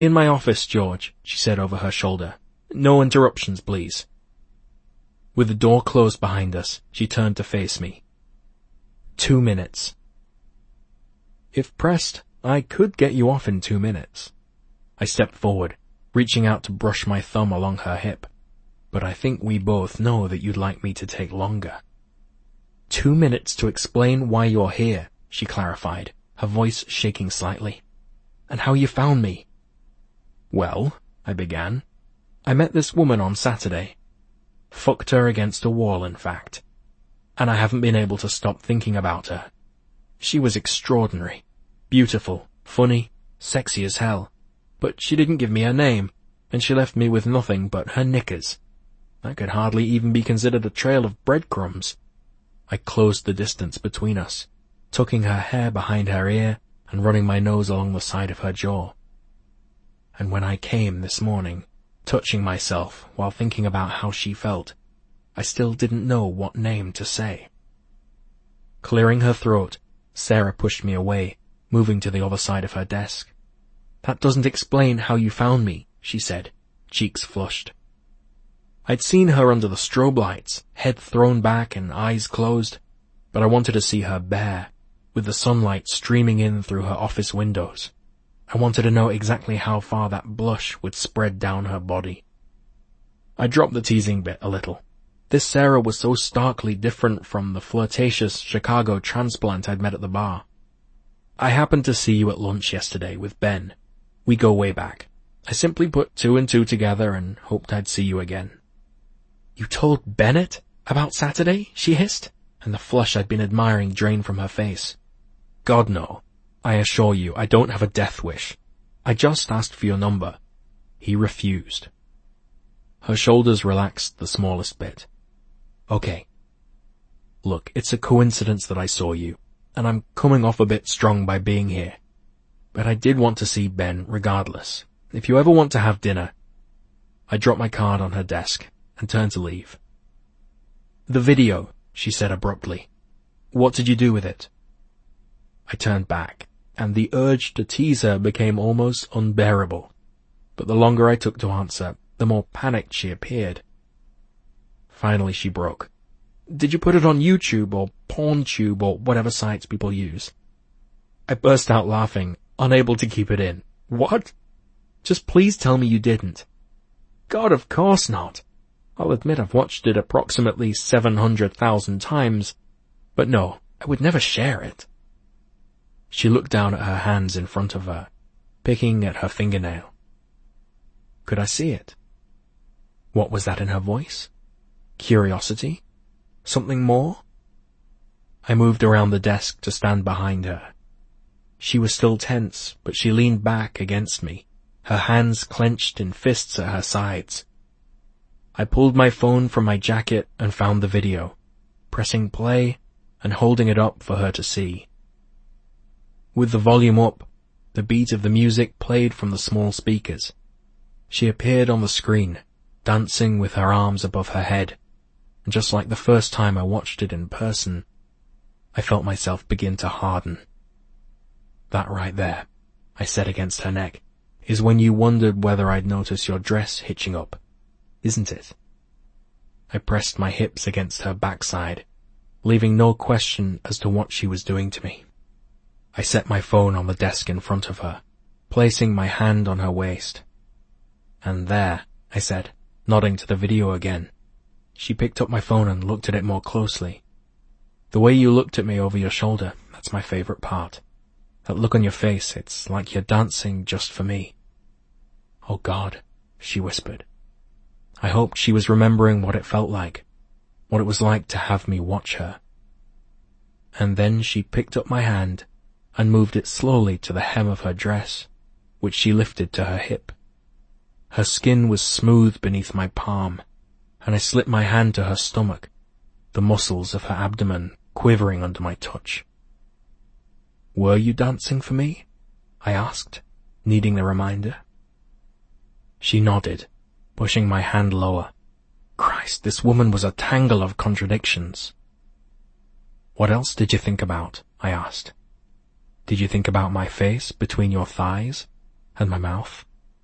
In my office, George, she said over her shoulder. No interruptions, please. With the door closed behind us, she turned to face me. 2 minutes. If pressed, I could get you off in 2 minutes. I stepped forward, reaching out to brush my thumb along her hip. But I think we both know that you'd like me to take longer. 2 minutes to explain why you're here, she clarified, her voice shaking slightly. And how you found me. Well, I began. I met this woman on Saturday. Fucked her against a wall, in fact. And I haven't been able to stop thinking about her. She was extraordinary. Beautiful, funny, sexy as hell. But she didn't give me her name, and she left me with nothing but her knickers. That could hardly even be considered a trail of breadcrumbs. I closed the distance between us, tucking her hair behind her ear and running my nose along the side of her jaw. And when I came this morning, touching myself while thinking about how she felt, I still didn't know what name to say. Clearing her throat, Sarah pushed me away, moving to the other side of her desk. That doesn't explain how you found me, she said, cheeks flushed. I'd seen her under the strobe lights, head thrown back and eyes closed, but I wanted to see her bare, with the sunlight streaming in through her office windows. I wanted to know exactly how far that blush would spread down her body. I dropped the teasing bit a little. This Sarah was so starkly different from the flirtatious Chicago transplant I'd met at the bar. I happened to see you at lunch yesterday with Ben. We go way back. I simply put 2 and 2 together and hoped I'd see you again. You told Bennett about Saturday? She hissed, and the flush I'd been admiring drained from her face. God, no. I assure you, I don't have a death wish. I just asked for your number. He refused. Her shoulders relaxed the smallest bit. Okay. Look, it's a coincidence that I saw you, and I'm coming off a bit strong by being here. But I did want to see Ben regardless. If you ever want to have dinner... I dropped my card on her desk and turned to leave. The video, she said abruptly. What did you do with it? I turned back, and the urge to tease her became almost unbearable. But the longer I took to answer, the more panicked she appeared. Finally she broke. Did you put it on YouTube or PornTube or whatever sites people use? I burst out laughing, unable to keep it in. What? Just please tell me you didn't. God, of course not. I'll admit I've watched it approximately 700,000 times, but no, I would never share it. She looked down at her hands in front of her, picking at her fingernail. Could I see it? What was that in her voice? Curiosity? Something more? I moved around the desk to stand behind her. She was still tense, but she leaned back against me, her hands clenched in fists at her sides. I pulled my phone from my jacket and found the video, pressing play and holding it up for her to see. With the volume up, the beat of the music played from the small speakers. She appeared on the screen, dancing with her arms above her head, and just like the first time I watched it in person, I felt myself begin to harden. That right there, I said against her neck, is when you wondered whether I'd notice your dress hitching up, isn't it? I pressed my hips against her backside, leaving no question as to what she was doing to me. I set my phone on the desk in front of her, placing my hand on her waist. And there, I said, nodding to the video again. She picked up my phone and looked at it more closely. The way you looked at me over your shoulder, that's my favorite part. That look on your face, it's like you're dancing just for me. Oh God, she whispered. I hoped she was remembering what it felt like, what it was like to have me watch her. And then she picked up my hand and moved it slowly to the hem of her dress, which she lifted to her hip. Her skin was smooth beneath my palm, and I slipped my hand to her stomach, the muscles of her abdomen quivering under my touch. Were you dancing for me? I asked, needing the reminder. She nodded, pushing my hand lower. Christ, this woman was a tangle of contradictions. What else did you think about? I asked. Did you think about my face between your thighs and my mouth?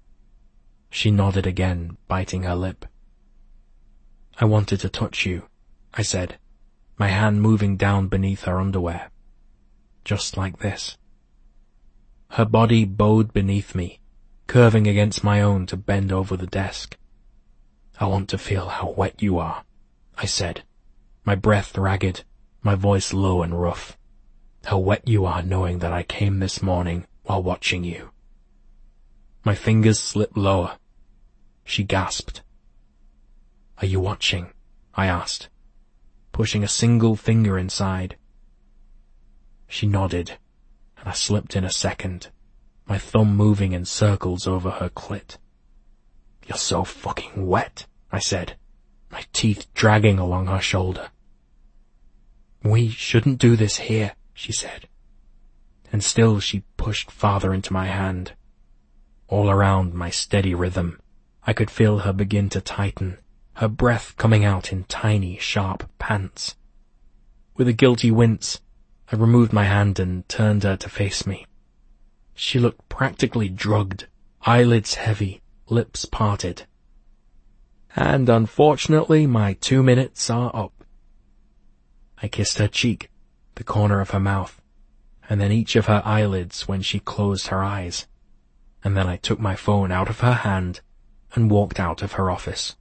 She nodded again, biting her lip. I wanted to touch you, I said, my hand moving down beneath her underwear. Just like this. Her body bowed beneath me, curving against my own to bend over the desk. I want to feel how wet you are, I said, my breath ragged, my voice low and rough. How wet you are knowing that I came this morning while watching you. My fingers slipped lower. She gasped. Are you watching? I asked, pushing a single finger inside. She nodded, and I slipped in a second, my thumb moving in circles over her clit. You're so fucking wet, I said, my teeth dragging along her shoulder. We shouldn't do this here, she said, and still she pushed farther into my hand. All around my steady rhythm, I could feel her begin to tighten, her breath coming out in tiny, sharp pants. With a guilty wince, I removed my hand and turned her to face me. She looked practically drugged, eyelids heavy, lips parted. And unfortunately, my 2 minutes are up. I kissed her cheek, the corner of her mouth, and then each of her eyelids when she closed her eyes. And then I took my phone out of her hand and walked out of her office.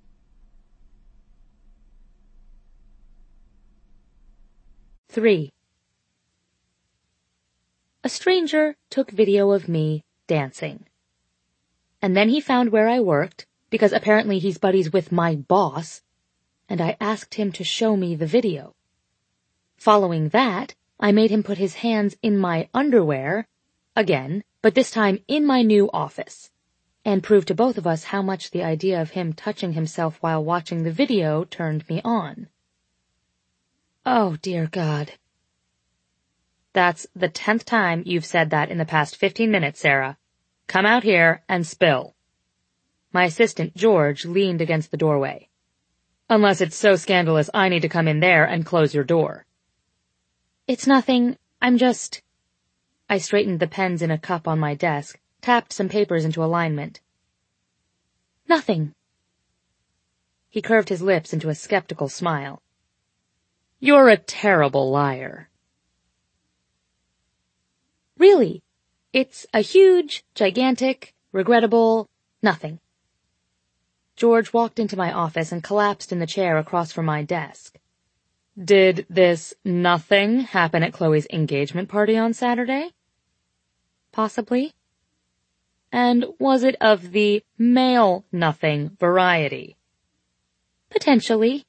Three. A stranger took video of me dancing. And then he found where I worked, because apparently he's buddies with my boss, and I asked him to show me the video. Following that, I made him put his hands in my underwear, again, but this time in my new office, and proved to both of us how much the idea of him touching himself while watching the video turned me on. Oh, dear God. That's the 10th time you've said that in the past 15 minutes, Sarah. Come out here and spill. My assistant, George, leaned against the doorway. Unless it's so scandalous I need to come in there and close your door. It's nothing. I'm just... I straightened the pens in a cup on my desk, tapped some papers into alignment. Nothing. He curved his lips into a skeptical smile. You're a terrible liar. Really, it's a huge, gigantic, regrettable nothing. George walked into my office and collapsed in the chair across from my desk. Did this nothing happen at Chloe's engagement party on Saturday? Possibly. And was it of the male nothing variety? Potentially.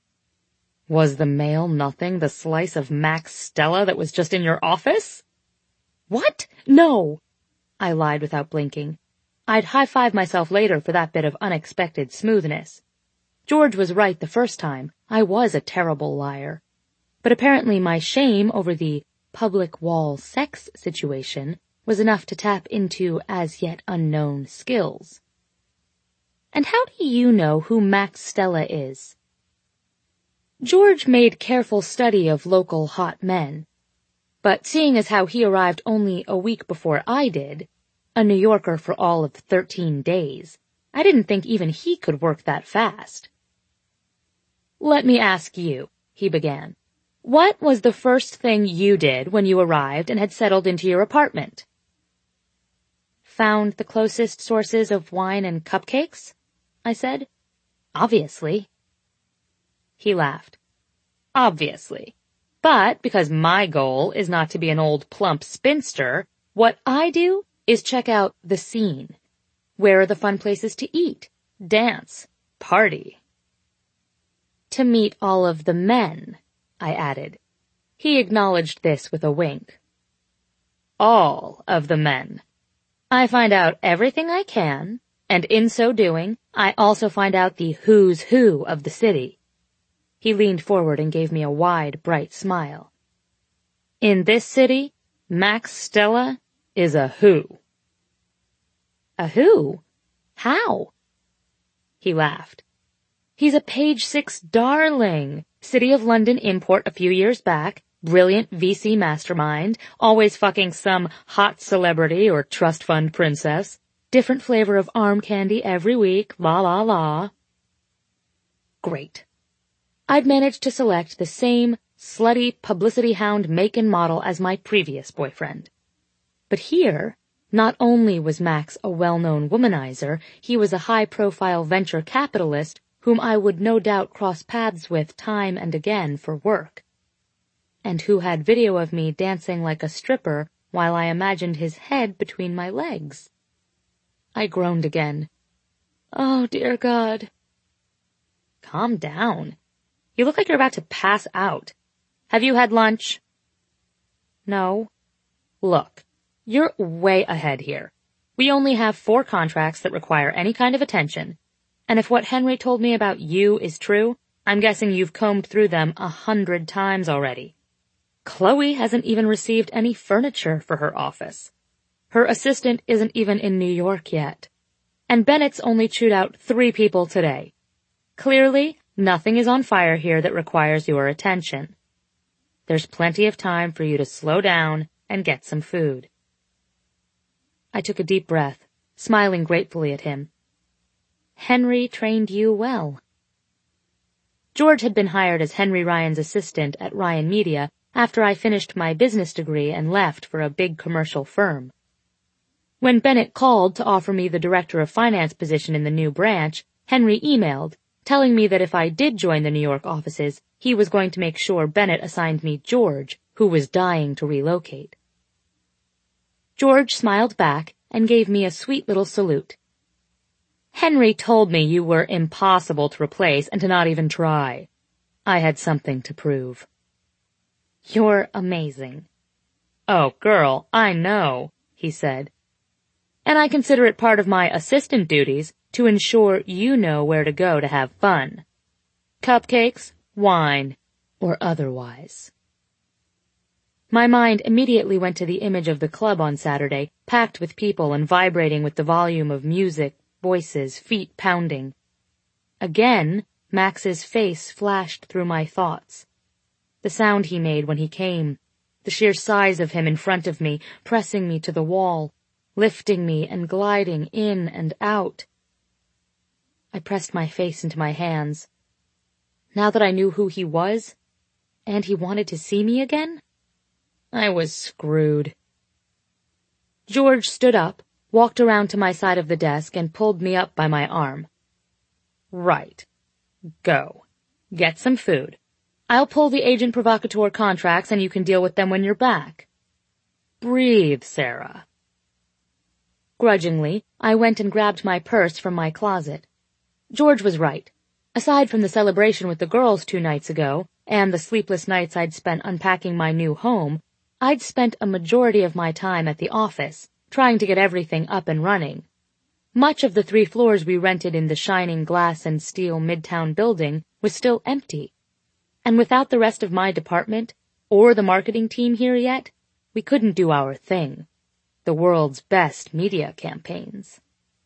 Was the male nothing the slice of Max Stella that was just in your office? What? No! I lied without blinking. I'd high-five myself later for that bit of unexpected smoothness. George was right the first time. I was a terrible liar. But apparently my shame over the public wall sex situation was enough to tap into as yet unknown skills. And how do you know who Max Stella is? George made careful study of local hot men. But seeing as how he arrived only a week before I did, a New Yorker for all of 13 days, I didn't think even he could work that fast. Let me ask you, he began. What was the first thing you did when you arrived and had settled into your apartment? Found the closest sources of wine and cupcakes? I said. Obviously. He laughed. Obviously. But because my goal is not to be an old plump spinster, what I do is check out the scene. Where are the fun places to eat, dance, party? To meet all of the men, I added. He acknowledged this with a wink. All of the men. I find out everything I can, and in so doing, I also find out the who's who of the city. He leaned forward and gave me a wide, bright smile. In this city, Max Stella is a who. A who? How? He laughed. He's a page 6 darling, City of London import a few years back, brilliant VC mastermind, always fucking some hot celebrity or trust fund princess. Different flavor of arm candy every week, la la la. Great. I'd managed to select the same slutty publicity hound make and model as my previous boyfriend. But here, not only was Max a well-known womanizer, he was a high-profile venture capitalist whom I would no doubt cross paths with time and again for work, and who had video of me dancing like a stripper while I imagined his head between my legs. I groaned again. Oh, dear God. Calm down. You look like you're about to pass out. Have you had lunch? No. Look, you're way ahead here. We only have 4 contracts that require any kind of attention, and if what Henry told me about you is true, I'm guessing you've combed through them 100 times already. Chloe hasn't even received any furniture for her office. Her assistant isn't even in New York yet. And Bennett's only chewed out 3 people today. Clearly, nothing is on fire here that requires your attention. There's plenty of time for you to slow down and get some food. I took a deep breath, smiling gratefully at him. Henry trained you well. George had been hired as Henry Ryan's assistant at Ryan Media after I finished my business degree and left for a big commercial firm. When Bennett called to offer me the director of finance position in the new branch, Henry emailed, telling me that if I did join the New York offices, he was going to make sure Bennett assigned me George, who was dying to relocate. George smiled back and gave me a sweet little salute. Henry told me you were impossible to replace and to not even try. I had something to prove. You're amazing. Oh, girl, I know, he said. And I consider it part of my assistant duties to ensure you know where to go to have fun. Cupcakes, wine, or otherwise. My mind immediately went to the image of the club on Saturday, packed with people and vibrating with the volume of music, voices, feet pounding. Again, Max's face flashed through my thoughts. The sound he made when he came, the sheer size of him in front of me, pressing me to the wall, lifting me and gliding in and out. I pressed my face into my hands. Now that I knew who he was, and he wanted to see me again, I was screwed. George stood up, walked around to my side of the desk, and pulled me up by my arm. Right. Go. Get some food. I'll pull the agent provocateur contracts and you can deal with them when you're back. Breathe, Sarah. Grudgingly, I went and grabbed my purse from my closet. George was right. Aside from the celebration with the girls 2 nights ago, and the sleepless nights I'd spent unpacking my new home, I'd spent a majority of my time at the office, trying to get everything up and running. Much of the 3 floors we rented in the shining glass and steel Midtown building was still empty. And without the rest of my department, or the marketing team here yet, we couldn't do our thing. The world's best media campaigns.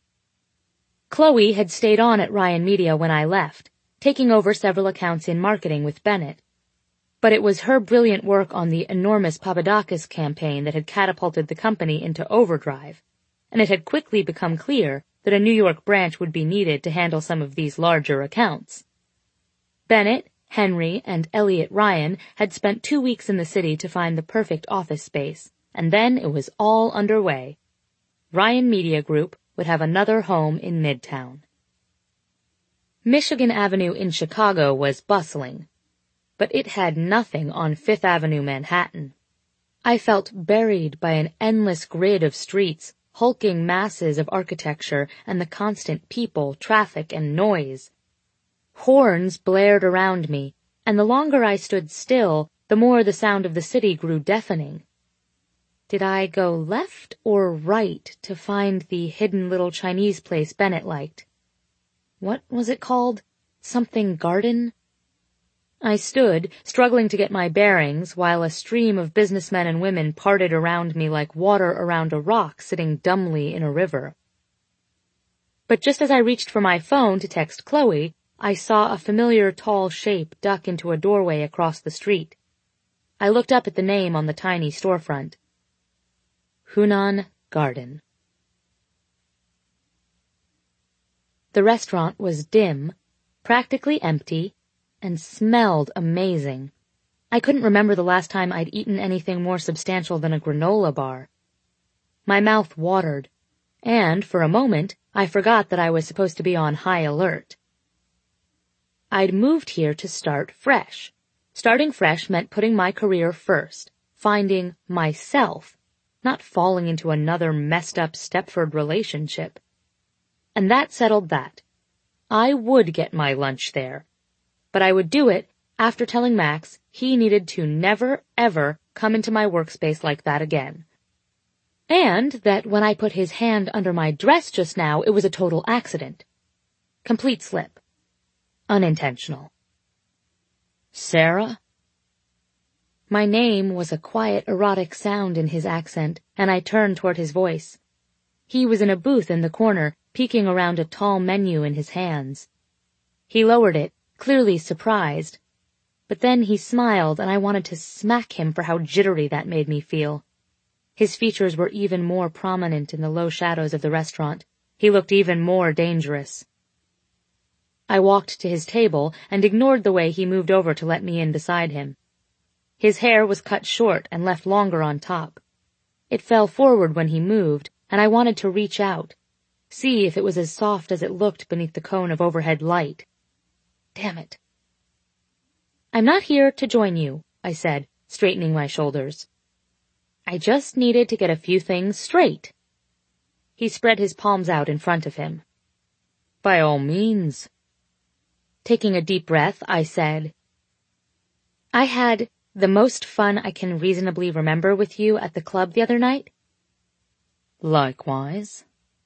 Chloe had stayed on at Ryan Media when I left, taking over several accounts in marketing with Bennett. But it was her brilliant work on the enormous Papadakis campaign that had catapulted the company into overdrive, and it had quickly become clear that a New York branch would be needed to handle some of these larger accounts. Bennett, Henry, and Elliot Ryan had spent 2 weeks in the city to find the perfect office space, and then it was all underway. Ryan Media Group would have another home in Midtown. Michigan Avenue in Chicago was bustling, but it had nothing on Fifth Avenue, Manhattan. I felt buried by an endless grid of streets, hulking masses of architecture, and the constant people, traffic, and noise. Horns blared around me, and the longer I stood still, the more the sound of the city grew deafening. Did I go left or right to find the hidden little Chinese place Bennett liked? What was it called? Something Garden? I stood, struggling to get my bearings, while a stream of businessmen and women parted around me like water around a rock sitting dumbly in a river. But just as I reached for my phone to text Chloe, I saw a familiar tall shape duck into a doorway across the street. I looked up at the name on the tiny storefront. Hunan Garden. The restaurant was dim, practically empty, and smelled amazing. I couldn't remember the last time I'd eaten anything more substantial than a granola bar. My mouth watered, and for a moment I forgot that I was supposed to be on high alert. I'd moved here to start fresh. Starting fresh meant putting my career first, finding myself, not falling into another messed-up Stepford relationship. And that settled that. I would get my lunch there, but I would do it after telling Max he needed to never, ever come into my workspace like that again. And that when I put his hand under my dress just now, it was a total accident. Complete slip. Unintentional. Sarah? My name was a quiet, erotic sound in his accent, and I turned toward his voice. He was in a booth in the corner, peeking around a tall menu in his hands. He lowered it, clearly surprised. But then he smiled, and I wanted to smack him for how jittery that made me feel. His features were even more prominent in the low shadows of the restaurant. He looked even more dangerous. I walked to his table and ignored the way he moved over to let me in beside him. His hair was cut short and left longer on top. It fell forward when he moved, and I wanted to reach out, see if it was as soft as it looked beneath the cone of overhead light. Damn it. I'm not here to join you, I said, straightening my shoulders. I just needed to get a few things straight. He spread his palms out in front of him. By all means. Taking a deep breath, I said, I had the most fun I can reasonably remember with you at the club the other night. Likewise.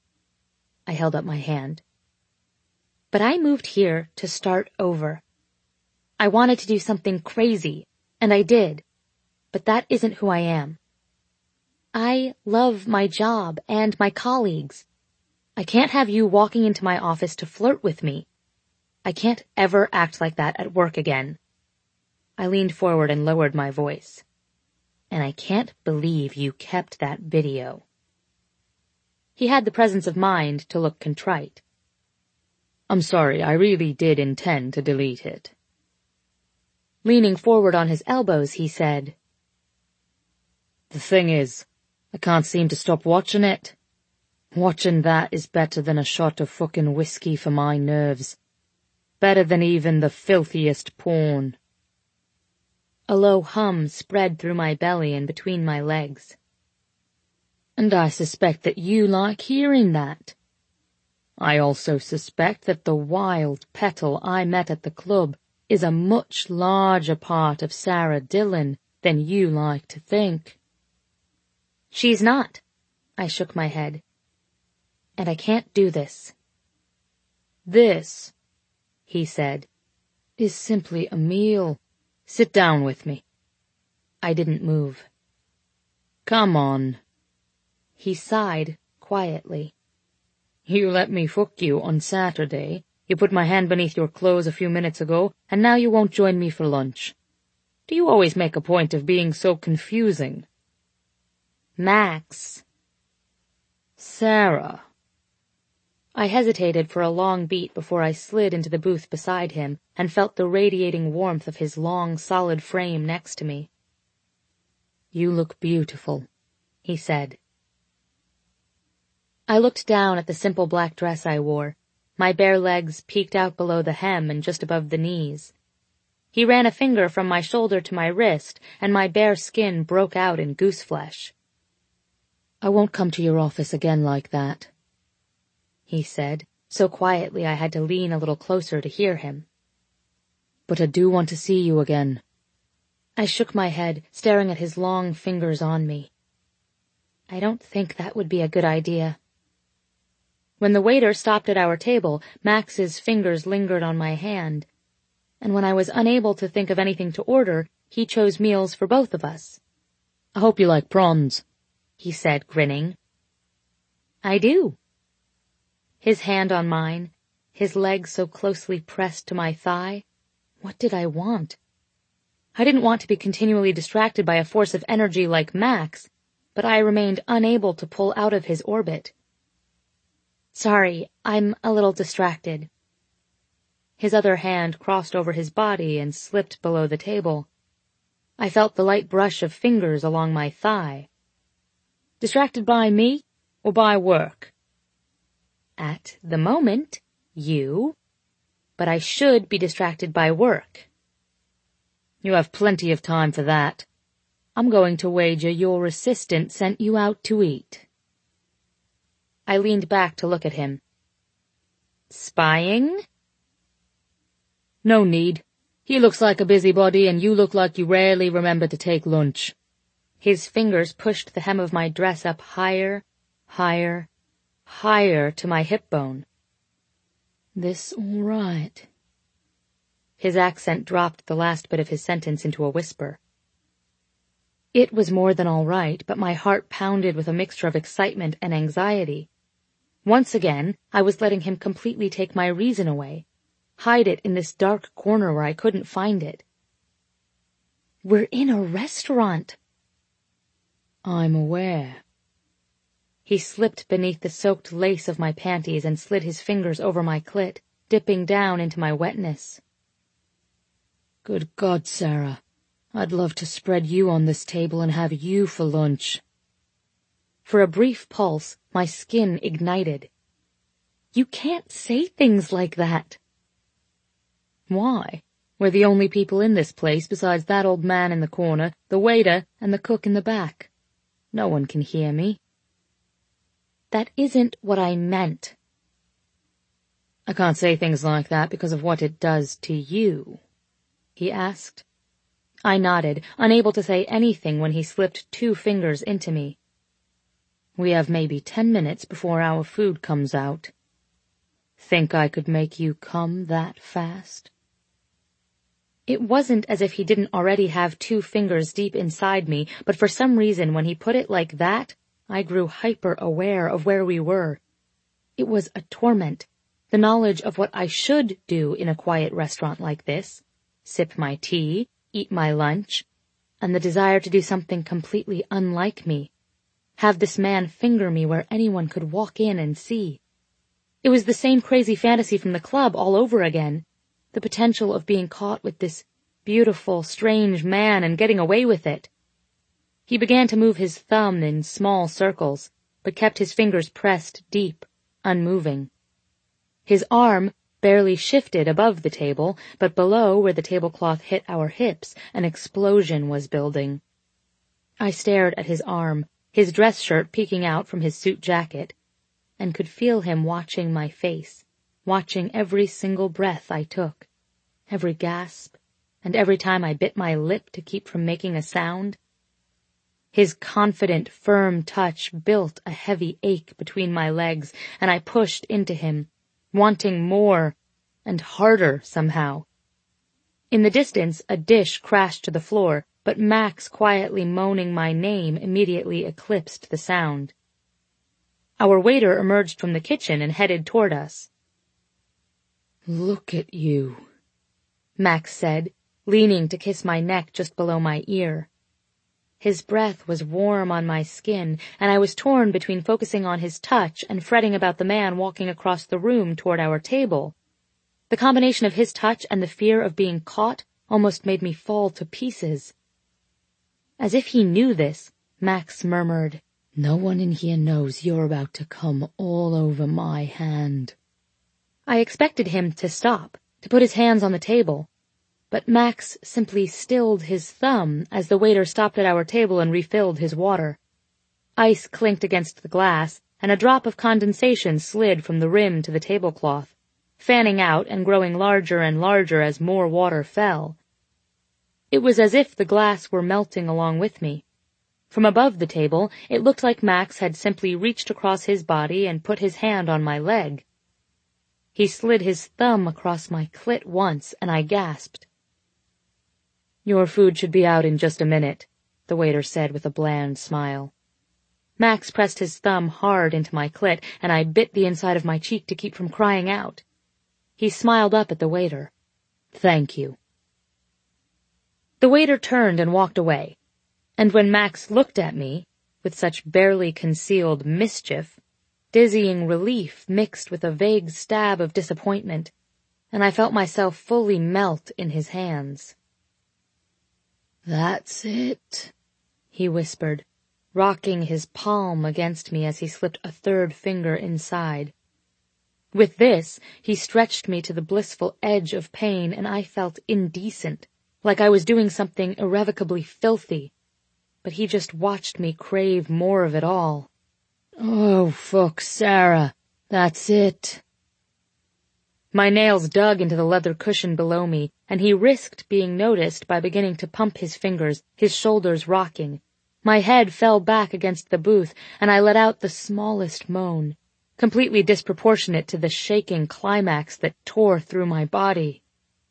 I held up my hand. But I moved here to start over. I wanted to do something crazy, and I did. But that isn't who I am. I love my job and my colleagues. I can't have you walking into my office to flirt with me. I can't ever act like that at work again. I leaned forward and lowered my voice. And I can't believe you kept that video. He had the presence of mind to look contrite. I'm sorry, I really did intend to delete it. Leaning forward on his elbows, he said, The thing is, I can't seem to stop watching it. Watching that is better than a shot of fucking whiskey for my nerves. Better than even the filthiest porn. A low hum spread through my belly and between my legs. And I suspect that you like hearing that. I also suspect that the wild petal I met at the club is a much larger part of Sarah Dillon than you like to think. She's not. I shook my head. And I can't do this. This, he said, is simply a meal. Sit down with me. I didn't move. Come on. He sighed quietly. You let me fuck you on Saturday. You put my hand beneath your clothes a few minutes ago, and now you won't join me for lunch. Do you always make a point of being so confusing? Max. Sarah. I hesitated for a long beat before I slid into the booth beside him and felt the radiating warmth of his long, solid frame next to me. You look beautiful, he said. I looked down at the simple black dress I wore. My bare legs peeked out below the hem and just above the knees. He ran a finger from my shoulder to my wrist, and my bare skin broke out in gooseflesh. I won't come to your office again like that, he said, so quietly I had to lean a little closer to hear him. But I do want to see you again. I shook my head, staring at his long fingers on me. I don't think that would be a good idea. When the waiter stopped at our table, Max's fingers lingered on my hand, and when I was unable to think of anything to order, he chose meals for both of us. I hope you like prawns, he said, grinning. I do. His hand on mine, his leg so closely pressed to my thigh. What did I want? I didn't want to be continually distracted by a force of energy like Max, but I remained unable to pull out of his orbit. Sorry, I'm a little distracted. His other hand crossed over his body and slipped below the table. I felt the light brush of fingers along my thigh. Distracted by me or by work? At the moment, you. But I should be distracted by work. You have plenty of time for that. I'm going to wager your assistant sent you out to eat. I leaned back to look at him. Spying? No need. He looks like a busybody, and you look like you rarely remember to take lunch. His fingers pushed the hem of my dress up higher, higher, higher to my hip bone. This all right? His accent dropped the last bit of his sentence into a whisper. It was more than all right, but my heart pounded with a mixture of excitement and anxiety. Once again, I was letting him completely take my reason away, hide it in this dark corner where I couldn't find it. We're in a restaurant. I'm aware. He slipped beneath the soaked lace of my panties and slid his fingers over my clit, dipping down into my wetness. Good God, Sarah. I'd love to spread you on this table and have you for lunch. For a brief pulse, my skin ignited. You can't say things like that. Why? We're the only people in this place besides that old man in the corner, the waiter, and the cook in the back. No one can hear me. That isn't what I meant. I can't say things like that because of what it does to you, he asked. I nodded, unable to say anything when he slipped 2 fingers into me. We have maybe 10 minutes before our food comes out. Think I could make you come that fast? It wasn't as if he didn't already have 2 fingers deep inside me, but for some reason when he put it like that, I grew hyper-aware of where we were. It was a torment, the knowledge of what I should do in a quiet restaurant like this, sip my tea, eat my lunch, and the desire to do something completely unlike me, have this man finger me where anyone could walk in and see. It was the same crazy fantasy from the club all over again, the potential of being caught with this beautiful, strange man and getting away with it. He began to move his thumb in small circles, but kept his fingers pressed deep, unmoving. His arm barely shifted above the table, but below where the tablecloth hit our hips, an explosion was building. I stared at his arm, his dress shirt peeking out from his suit jacket, and could feel him watching my face, watching every single breath I took, every gasp, and every time I bit my lip to keep from making a sound. His confident, firm touch built a heavy ache between my legs, and I pushed into him, wanting more and harder somehow. In the distance, a dish crashed to the floor, but Max quietly moaning my name immediately eclipsed the sound. Our waiter emerged from the kitchen and headed toward us. Look at you, Max said, leaning to kiss my neck just below my ear. His breath was warm on my skin, and I was torn between focusing on his touch and fretting about the man walking across the room toward our table. The combination of his touch and the fear of being caught almost made me fall to pieces. As if he knew this, Max murmured, No one in here knows you're about to come all over my hand. I expected him to stop, to put his hands on the table, but Max simply stilled his thumb as the waiter stopped at our table and refilled his water. Ice clinked against the glass, and a drop of condensation slid from the rim to the tablecloth, fanning out and growing larger and larger as more water fell. It was as if the glass were melting along with me. From above the table, it looked like Max had simply reached across his body and put his hand on my leg. He slid his thumb across my clit once, and I gasped. Your food should be out in just a minute, the waiter said with a bland smile. Max pressed his thumb hard into my clit, and I bit the inside of my cheek to keep from crying out. He smiled up at the waiter. Thank you. The waiter turned and walked away, and when Max looked at me, with such barely concealed mischief, dizzying relief mixed with a vague stab of disappointment, and I felt myself fully melt in his hands. "That's it," he whispered, rocking his palm against me as he slipped a third finger inside. With this, he stretched me to the blissful edge of pain, and I felt indecent, like I was doing something irrevocably filthy. But he just watched me crave more of it all. "Oh, fuck, Sarah, that's it." My nails dug into the leather cushion below me, and he risked being noticed by beginning to pump his fingers, his shoulders rocking. My head fell back against the booth, and I let out the smallest moan, completely disproportionate to the shaking climax that tore through my body.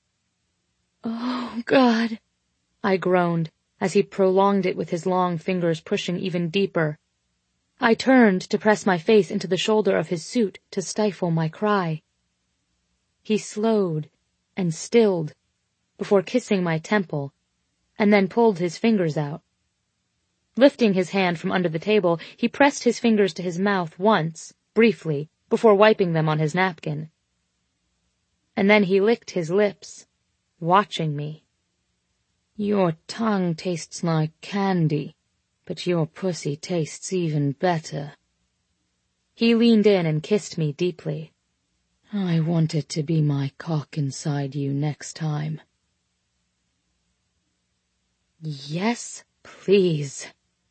"Oh, God," I groaned, as he prolonged it with his long fingers pushing even deeper. I turned to press my face into the shoulder of his suit to stifle my cry. He slowed and stilled before kissing my temple, and then pulled his fingers out. Lifting his hand from under the table, he pressed his fingers to his mouth once, briefly, before wiping them on his napkin. And then he licked his lips, watching me. "Your tongue tastes like candy, but your pussy tastes even better." He leaned in and kissed me deeply. "I want it to be my cock inside you next time." "Yes, please."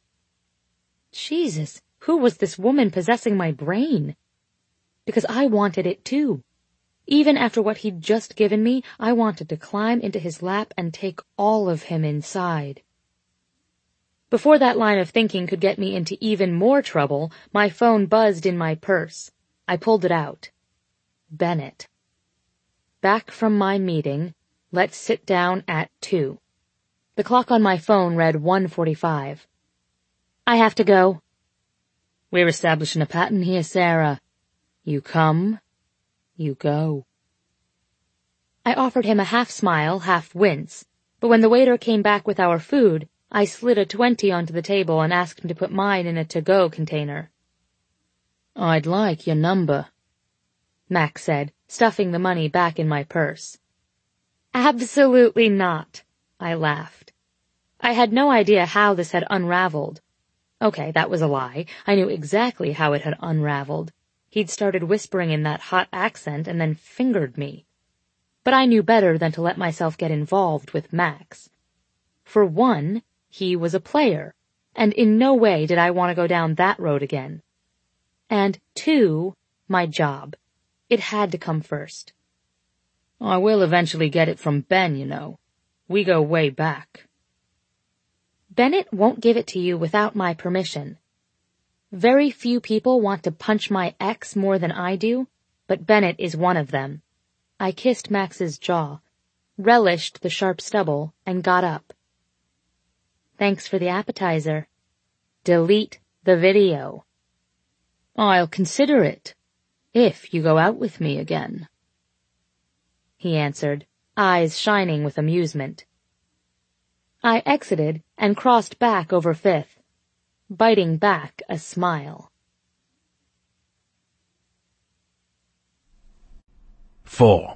Jesus, who was this woman possessing my brain? Because I wanted it too. Even after what he'd just given me, I wanted to climb into his lap and take all of him inside. Before that line of thinking could get me into even more trouble, my phone buzzed in my purse. I pulled it out. Bennett. "Back from my meeting. Let's sit down at 2. The clock on my phone read 1:45. "I have to go." "We're establishing a pattern here, Sarah. You come, you go." I offered him a half-smile, half-wince, but when the waiter came back with our food, I slid a 20 onto the table and asked him to put mine in a to-go container. "I'd like your number," Max said, stuffing the money back in my purse. "Absolutely not," I laughed. I had no idea how this had unraveled. Okay, that was a lie. I knew exactly how it had unraveled. He'd started whispering in that hot accent and then fingered me. But I knew better than to let myself get involved with Max. For one, he was a player, and in no way did I want to go down that road again. And two, my job. It had to come first. "I will eventually get it from Ben, you know. We go way back." "Bennett won't give it to you without my permission. Very few people want to punch my ex more than I do, but Bennett is one of them." I kissed Max's jaw, relished the sharp stubble, and got up. "Thanks for the appetizer. Delete the video." "I'll consider it, if you go out with me again," he answered, eyes shining with amusement. I exited and crossed back over Fifth, biting back a smile. 4.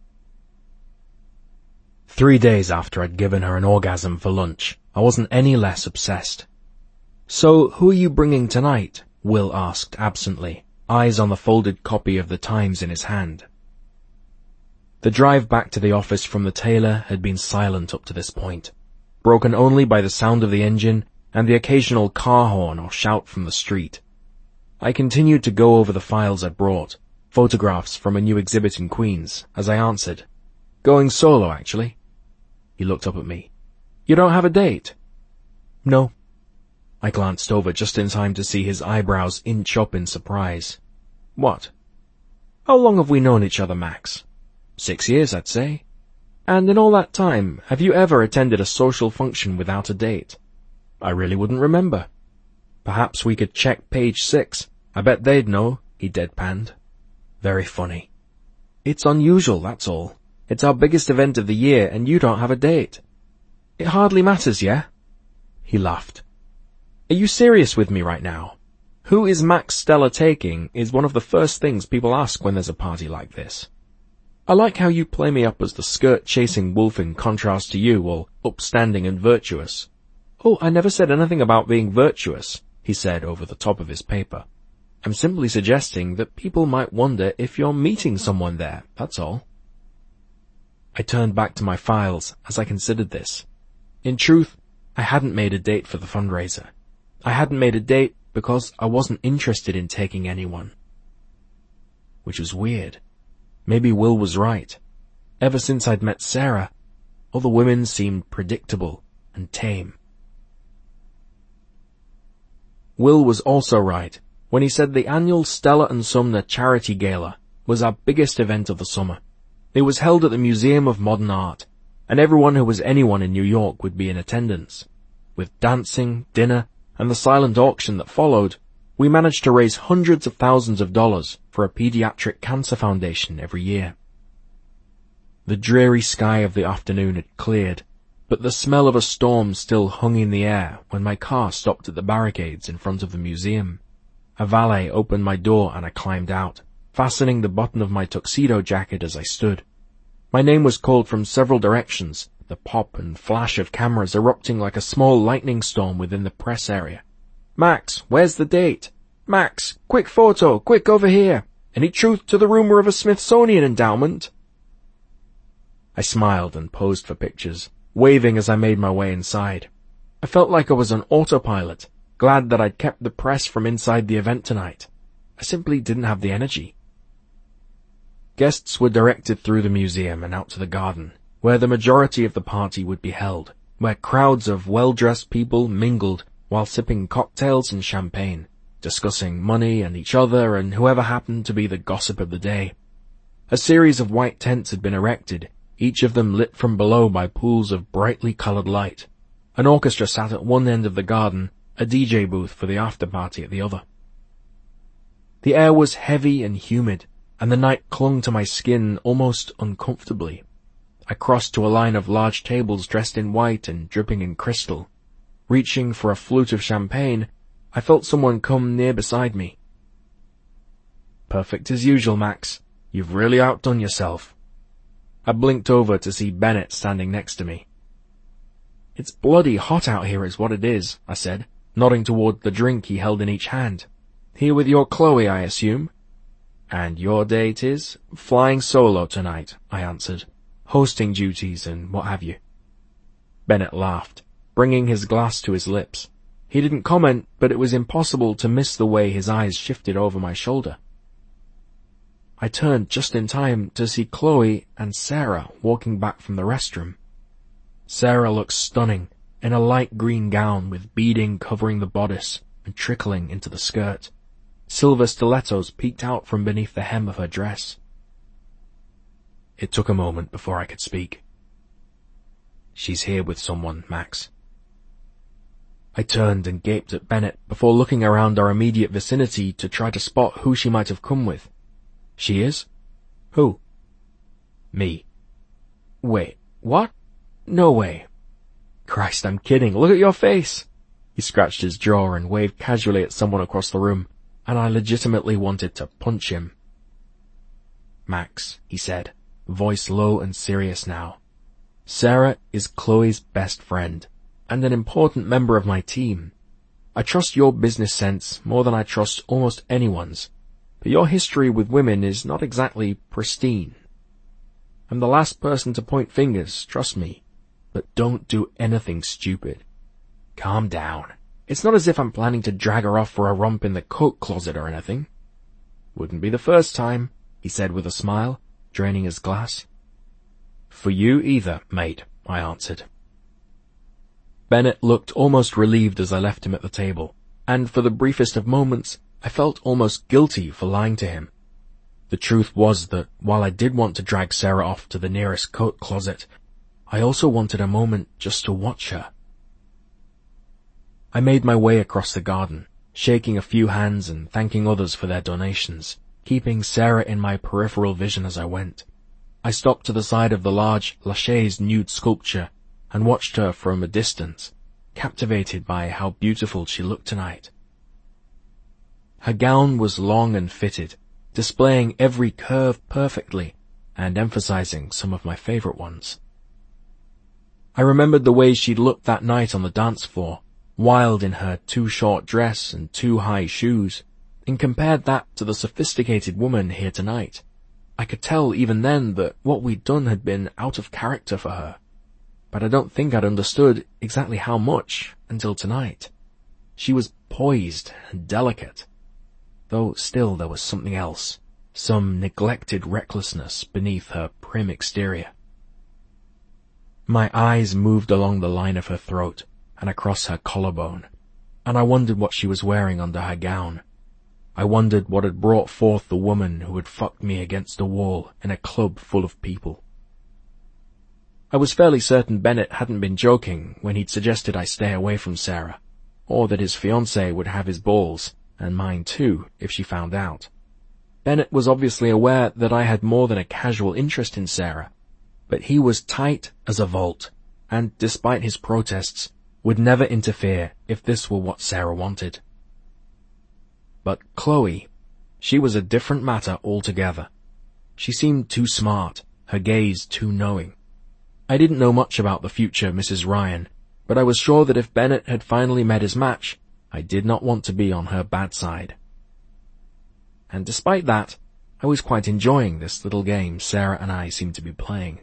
3 days after I'd given her an orgasm for lunch, I wasn't any less obsessed. "So, who are you bringing tonight?" Will asked absently, eyes on the folded copy of the Times in his hand. The drive back to the office from the tailor had been silent up to this point, broken only by the sound of the engine and the occasional car horn or shout from the street. I continued to go over the files I'd brought, photographs from a new exhibit in Queens, as I answered, "Going solo, actually." He looked up at me. "You don't have a date?" "No." I glanced over just in time to see his eyebrows inch up in surprise. "What?" "How long have we known each other, Max?" 6 years, I'd say. "And in all that time, have you ever attended a social function without a date?" "I really wouldn't remember." "Perhaps we could check page 6. I bet they'd know," he deadpanned. "Very funny." "It's unusual, that's all. It's our biggest event of the year, and you don't have a date." "It hardly matters, yeah?" He laughed. "Are you serious with me right now?" Who is Max Stella taking is one of the first things people ask when there's a party like this. I like how you play me up as the skirt-chasing wolf in contrast to you, all upstanding and virtuous. Oh, I never said anything about being virtuous, he said over the top of his paper. I'm simply suggesting that people might wonder if you're meeting someone there, that's all. I turned back to my files as I considered this. In truth, I hadn't made a date for the fundraiser. I hadn't made a date because I wasn't interested in taking anyone. Which was weird. Maybe Will was right. Ever since I'd met Sarah, all the women seemed predictable and tame. Will was also right when he said the annual Stella and Sumner Charity Gala was our biggest event of the summer. It was held at the Museum of Modern Art, and everyone who was anyone in New York would be in attendance. With dancing, dinner, and the silent auction that followed, we managed to raise hundreds of thousands of dollars for a pediatric cancer foundation every year. The dreary sky of the afternoon had cleared, but the smell of a storm still hung in the air when my car stopped at the barricades in front of the museum. A valet opened my door and I climbed out, fastening the button of my tuxedo jacket as I stood. My name was called from several directions, the pop and flash of cameras erupting like a small lightning storm within the press area. Max, where's the date? Max, quick photo, quick over here. Any truth to the rumor of a Smithsonian endowment? I smiled and posed for pictures, waving as I made my way inside. I felt like I was on autopilot, glad that I'd kept the press from inside the event tonight. I simply didn't have the energy. Guests were directed through the museum and out to the garden, where the majority of the party would be held, where crowds of well-dressed people mingled while sipping cocktails and champagne, discussing money and each other and whoever happened to be the gossip of the day. A series of white tents had been erected, each of them lit from below by pools of brightly colored light. An orchestra sat at one end of the garden, a DJ booth for the after-party at the other. The air was heavy and humid, and the night clung to my skin almost uncomfortably. I crossed to a line of large tables dressed in white and dripping in crystal. Reaching for a flute of champagne, I felt someone come near beside me. Perfect as usual, Max. You've really outdone yourself. I blinked over to see Bennett standing next to me. It's bloody hot out here is what it is, I said, nodding toward the drink he held in each hand. Here with your Chloe, I assume? And your date is? Flying solo tonight, I answered. Hosting duties and what have you. Bennett laughed, bringing his glass to his lips. He didn't comment, but it was impossible to miss the way his eyes shifted over my shoulder. I turned just in time to see Chloe and Sarah walking back from the restroom. Sarah looked stunning, in a light green gown with beading covering the bodice and trickling into the skirt. Silver stilettos peeked out from beneath the hem of her dress. It took a moment before I could speak. She's here with someone, Max. I turned and gaped at Bennett before looking around our immediate vicinity to try to spot who she might have come with. She is? Who? Me. Wait, what? No way. Christ, I'm kidding. Look at your face. He scratched his jaw and waved casually at someone across the room, and I legitimately wanted to punch him. Max, he said, voice low and serious now. Sarah is Chloe's best friend, and an important member of my team. I trust your business sense more than I trust almost anyone's, but your history with women is not exactly pristine. I'm the last person to point fingers, trust me, but don't do anything stupid. Calm down. It's not as if I'm planning to drag her off for a romp in the coat closet or anything. Wouldn't be the first time, he said with a smile, draining his glass. For you either, mate, I answered. Bennett looked almost relieved as I left him at the table, and for the briefest of moments, I felt almost guilty for lying to him. The truth was that while I did want to drag Sarah off to the nearest coat closet, I also wanted a moment just to watch her. I made my way across the garden, shaking a few hands and thanking others for their donations, keeping Sarah in my peripheral vision as I went. I stopped to the side of the large Lachaise nude sculpture and watched her from a distance, captivated by how beautiful she looked tonight. Her gown was long and fitted, displaying every curve perfectly and emphasizing some of my favorite ones. I remembered the way she'd looked that night on the dance floor, wild in her too short dress and too high shoes, and compared that to the sophisticated woman here tonight. I could tell even then that what we'd done had been out of character for her, but I don't think I'd understood exactly how much until tonight. She was poised and delicate, though still there was something else, some neglected recklessness beneath her prim exterior. My eyes moved along the line of her throat and across her collarbone, and I wondered what she was wearing under her gown. I wondered what had brought forth the woman who had fucked me against a wall in a club full of people. I was fairly certain Bennett hadn't been joking when he'd suggested I stay away from Sarah, or that his fiancée would have his balls, and mine too, if she found out. Bennett was obviously aware that I had more than a casual interest in Sarah, but he was tight as a vault, and despite his protests, would never interfere if this were what Sarah wanted. But Chloe, she was a different matter altogether. She seemed too smart, her gaze too knowing. I didn't know much about the future Mrs. Ryan, but I was sure that if Bennett had finally met his match, I did not want to be on her bad side. And despite that, I was quite enjoying this little game Sarah and I seemed to be playing.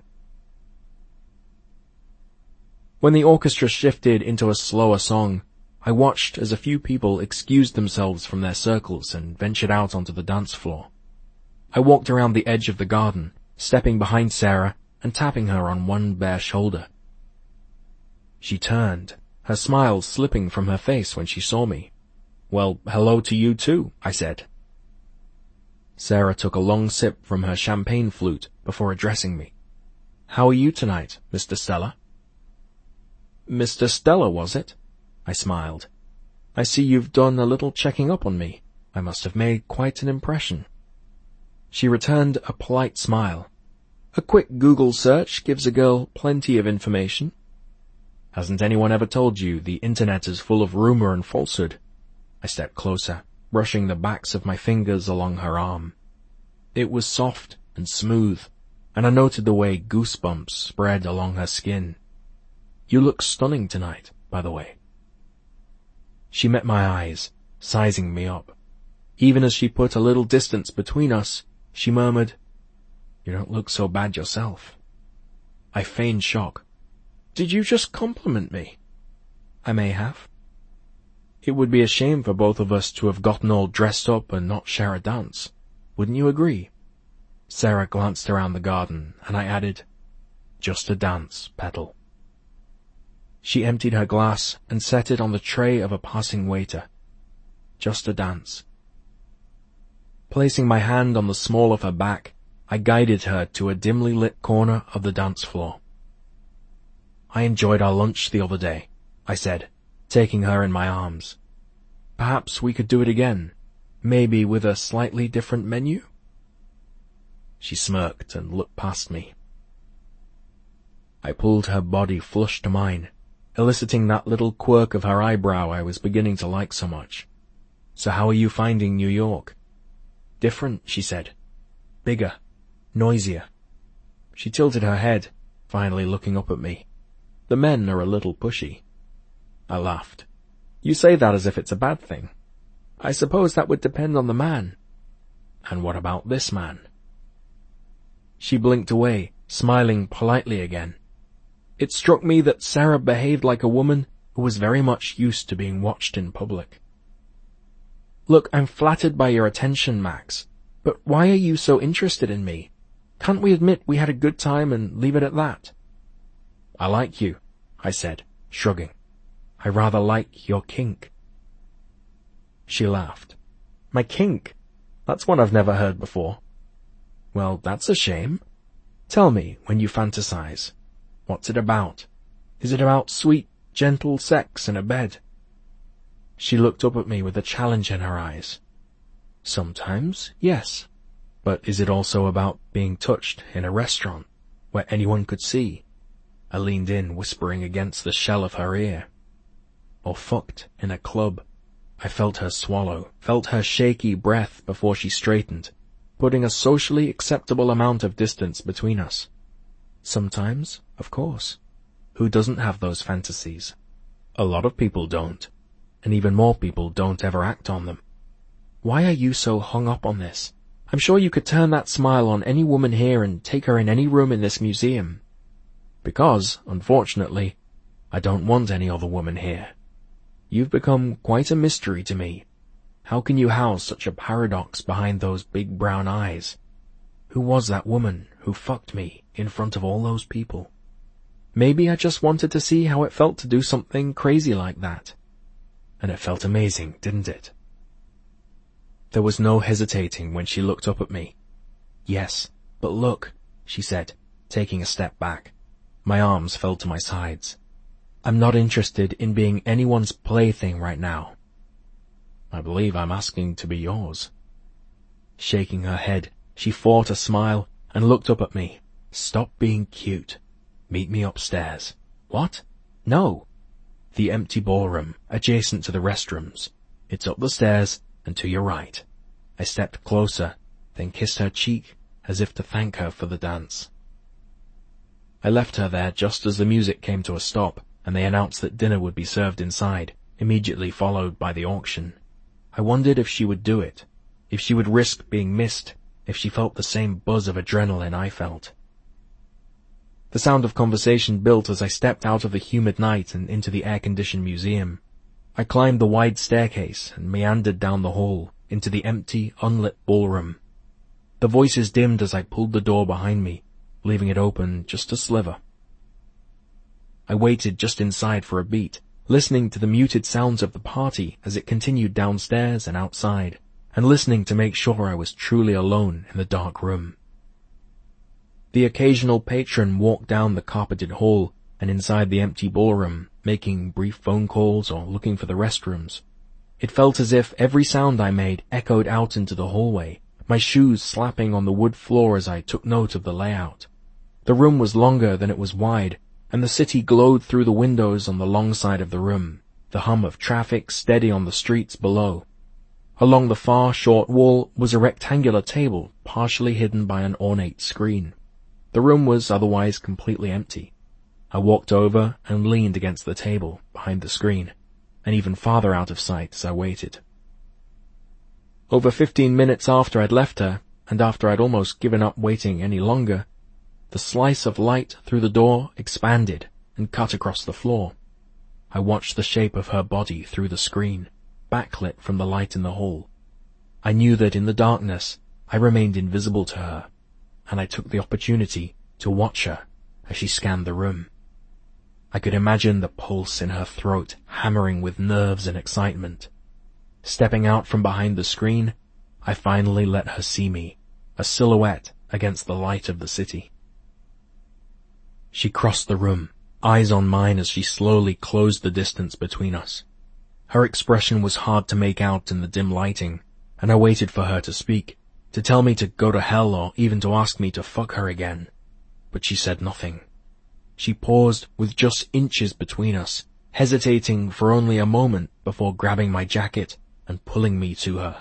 When the orchestra shifted into a slower song, I watched as a few people excused themselves from their circles and ventured out onto the dance floor. I walked around the edge of the garden, stepping behind Sarah and tapping her on one bare shoulder. She turned, her smile slipping from her face when she saw me. "Well, hello to you too," I said. Sarah took a long sip from her champagne flute before addressing me. "How are you tonight, Mr. Stella?" "Mr. Stella, was it?" I smiled. "I see you've done a little checking up on me. I must have made quite an impression." She returned a polite smile. "A quick Google search gives a girl plenty of information." "Hasn't anyone ever told you the internet is full of rumor and falsehood?" I stepped closer, brushing the backs of my fingers along her arm. It was soft and smooth, and I noted the way goosebumps spread along her skin. "You look stunning tonight, by the way." She met my eyes, sizing me up. Even as she put a little distance between us, she murmured, "You don't look so bad yourself." I feigned shock. "Did you just compliment me?" "I may have." "It would be a shame for both of us to have gotten all dressed up and not share a dance. Wouldn't you agree?" Sarah glanced around the garden, and I added, "Just a dance, Petal." She emptied her glass and set it on the tray of a passing waiter. "Just a dance." Placing my hand on the small of her back, I guided her to a dimly lit corner of the dance floor. "I enjoyed our lunch the other day," I said, taking her in my arms. "Perhaps we could do it again, maybe with a slightly different menu?" She smirked and looked past me. I pulled her body flush to mine, eliciting that little quirk of her eyebrow I was beginning to like so much. "So how are you finding New York?" "Different," she said. "Bigger. Noisier." She tilted her head, finally looking up at me. "The men are a little pushy." I laughed. "You say that as if it's a bad thing. I suppose that would depend on the man." "And what about this man?" She blinked away, smiling politely again. It struck me that Sarah behaved like a woman who was very much used to being watched in public. "Look, I'm flattered by your attention, Max, but why are you so interested in me? Can't we admit we had a good time and leave it at that?" "I like you," I said, shrugging. "I rather like your kink." She laughed. "My kink? That's one I've never heard before." "Well, that's a shame. Tell me when you fantasize. What's it about? Is it about sweet, gentle sex in a bed?" She looked up at me with a challenge in her eyes. "Sometimes, yes. But is it also about being touched in a restaurant, where anyone could see?" I leaned in, whispering against the shell of her ear. "Or fucked in a club?" I felt her swallow, felt her shaky breath before she straightened, putting a socially acceptable amount of distance between us. Sometimes, of course. Who doesn't have those fantasies? A lot of people don't, and even more people don't ever act on them. Why are you so hung up on this? I'm sure you could turn that smile on any woman here and take her in any room in this museum. Because, unfortunately, I don't want any other woman here. You've become quite a mystery to me. How can you house such a paradox behind those big brown eyes? Who was that woman who fucked me in front of all those people? Maybe I just wanted to see how it felt to do something crazy like that. And it felt amazing, didn't it? There was no hesitating when she looked up at me. Yes, but look, she said, taking a step back. My arms fell to my sides. I'm not interested in being anyone's plaything right now. I believe I'm asking to be yours. Shaking her head, she fought a smile and looked up at me. Stop being cute. Meet me upstairs. What? No. The empty ballroom, adjacent to the restrooms. It's up the stairs and to your right. I stepped closer, then kissed her cheek as if to thank her for the dance. I left her there just as the music came to a stop and they announced that dinner would be served inside, immediately followed by the auction. I wondered if she would do it, if she would risk being missed, if she felt the same buzz of adrenaline I felt. The sound of conversation built as I stepped out of the humid night and into the air-conditioned museum. I climbed the wide staircase and meandered down the hall into the empty, unlit ballroom. The voices dimmed as I pulled the door behind me, leaving it open just a sliver. I waited just inside for a beat, listening to the muted sounds of the party as it continued downstairs and outside, and listening to make sure I was truly alone in the dark room. The occasional patron walked down the carpeted hall and inside the empty ballroom, making brief phone calls or looking for the restrooms. It felt as if every sound I made echoed out into the hallway, my shoes slapping on the wood floor as I took note of the layout. The room was longer than it was wide, and the city glowed through the windows on the long side of the room, the hum of traffic steady on the streets below. Along the far, short wall was a rectangular table, partially hidden by an ornate screen. The room was otherwise completely empty. I walked over and leaned against the table, behind the screen, and even farther out of sight as I waited. Over 15 minutes after I'd left her, and after I'd almost given up waiting any longer, the slice of light through the door expanded and cut across the floor. I watched the shape of her body through the screen, backlit from the light in the hall. I knew that in the darkness I remained invisible to her, and I took the opportunity to watch her as she scanned the room. I could imagine the pulse in her throat hammering with nerves and excitement. Stepping out from behind the screen, I finally let her see me, a silhouette against the light of the city. She crossed the room, eyes on mine as she slowly closed the distance between us. Her expression was hard to make out in the dim lighting, and I waited for her to speak, to tell me to go to hell or even to ask me to fuck her again. But she said nothing. She paused with just inches between us, hesitating for only a moment before grabbing my jacket and pulling me to her.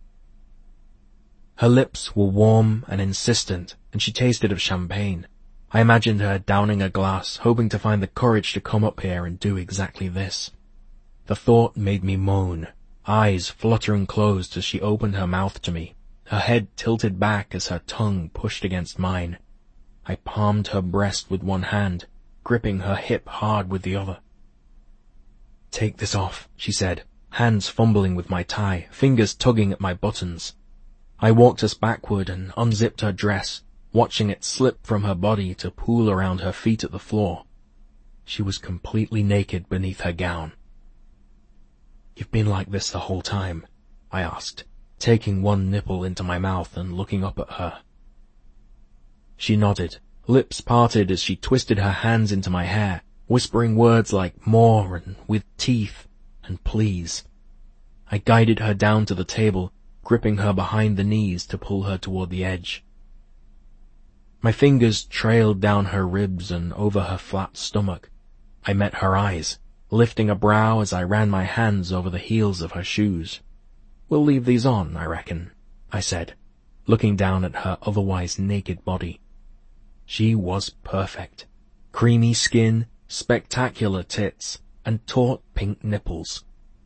Her lips were warm and insistent, and she tasted of champagne. I imagined her downing a glass, hoping to find the courage to come up here and do exactly this. The thought made me moan, eyes fluttering closed as she opened her mouth to me, her head tilted back as her tongue pushed against mine. I palmed her breast with one hand, gripping her hip hard with the other. "Take this off," she said, hands fumbling with my tie, fingers tugging at my buttons. I walked us backward and unzipped her dress, watching it slip from her body to pool around her feet at the floor. She was completely naked beneath her gown. "You've been like this the whole time?" I asked, taking one nipple into my mouth and looking up at her. She nodded, lips parted as she twisted her hands into my hair, whispering words like more and with teeth and please. I guided her down to the table, gripping her behind the knees to pull her toward the edge. My fingers trailed down her ribs and over her flat stomach. I met her eyes, lifting a brow as I ran my hands over the heels of her shoes. "We'll leave these on, I reckon," I said, looking down at her otherwise naked body. She was perfect. Creamy skin, spectacular tits, and taut pink nipples.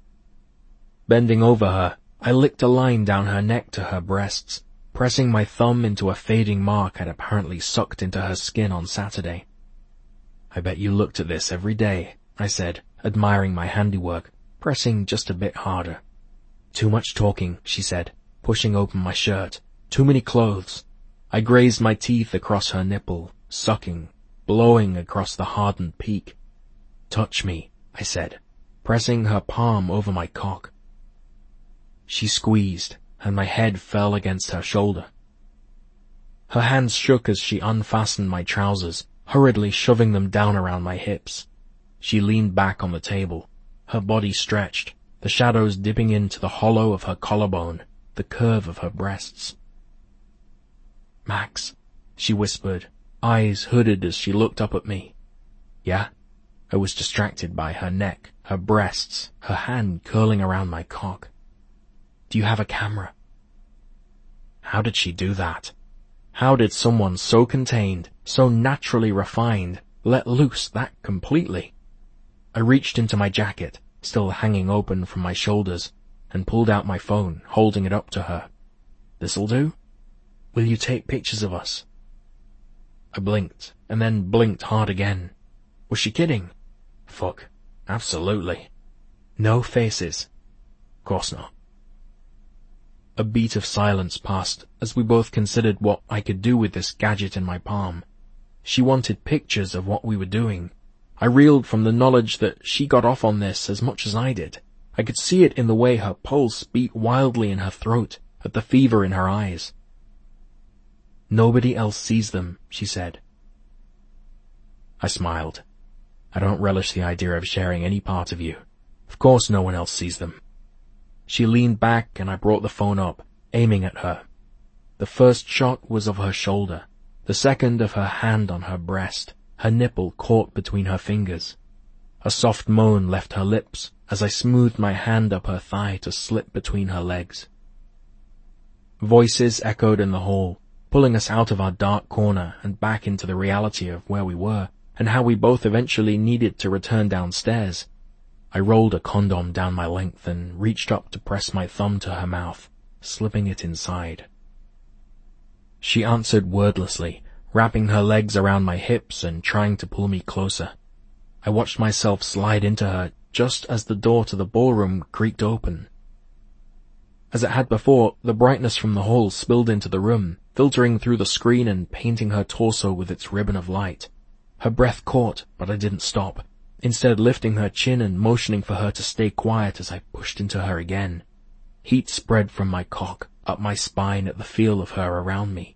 Bending over her, I licked a line down her neck to her breasts, pressing my thumb into a fading mark I'd apparently sucked into her skin on Saturday. "I bet you looked at this every day," I said, admiring my handiwork, pressing just a bit harder. "Too much talking," she said, pushing open my shirt. "Too many clothes." I grazed my teeth across her nipple, sucking, blowing across the hardened peak. "Touch me," I said, pressing her palm over my cock. She squeezed, and my head fell against her shoulder. Her hands shook as she unfastened my trousers, hurriedly shoving them down around my hips. She leaned back on the table, her body stretched, the shadows dipping into the hollow of her collarbone, the curve of her breasts. "Max," she whispered, eyes hooded as she looked up at me. "Yeah?" I was distracted by her neck, her breasts, her hand curling around my cock. "Do you have a camera?" How did she do that? How did someone so contained, so naturally refined, let loose that completely? I reached into my jacket, still hanging open from my shoulders, and pulled out my phone, holding it up to her. "This'll do? Will you take pictures of us?" I blinked, and then blinked hard again. Was she kidding? Fuck. Absolutely. No faces. Course not. A beat of silence passed as we both considered what I could do with this gadget in my palm. She wanted pictures of what we were doing. I reeled from the knowledge that she got off on this as much as I did. I could see it in the way her pulse beat wildly in her throat, at the fever in her eyes. "Nobody else sees them," she said. I smiled. "I don't relish the idea of sharing any part of you. Of course no one else sees them." She leaned back and I brought the phone up, aiming at her. The first shot was of her shoulder, the second of her hand on her breast, her nipple caught between her fingers. A soft moan left her lips as I smoothed my hand up her thigh to slip between her legs. Voices echoed in the hall, pulling us out of our dark corner and back into the reality of where we were and how we both eventually needed to return downstairs. I rolled a condom down my length and reached up to press my thumb to her mouth, slipping it inside. She answered wordlessly, wrapping her legs around my hips and trying to pull me closer. I watched myself slide into her just as the door to the ballroom creaked open. As it had before, the brightness from the hall spilled into the room, filtering through the screen and painting her torso with its ribbon of light. Her breath caught, but I didn't stop, instead lifting her chin and motioning for her to stay quiet as I pushed into her again. Heat spread from my cock, up my spine at the feel of her around me.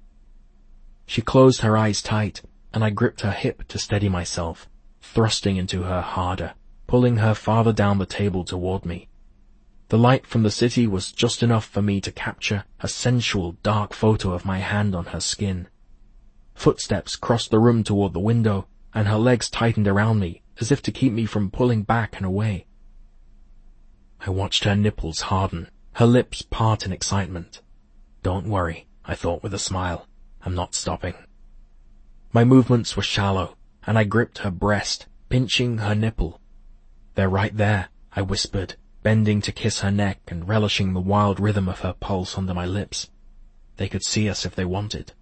She closed her eyes tight, and I gripped her hip to steady myself, thrusting into her harder, pulling her farther down the table toward me. The light from the city was just enough for me to capture a sensual, dark photo of my hand on her skin. Footsteps crossed the room toward the window, and her legs tightened around me, as if to keep me from pulling back and away. I watched her nipples harden, her lips part in excitement. "Don't worry," I thought with a smile. "I'm not stopping." My movements were shallow, and I gripped her breast, pinching her nipple. "They're right there," I whispered, bending to kiss her neck and relishing the wild rhythm of her pulse under my lips. They could see us if they wanted.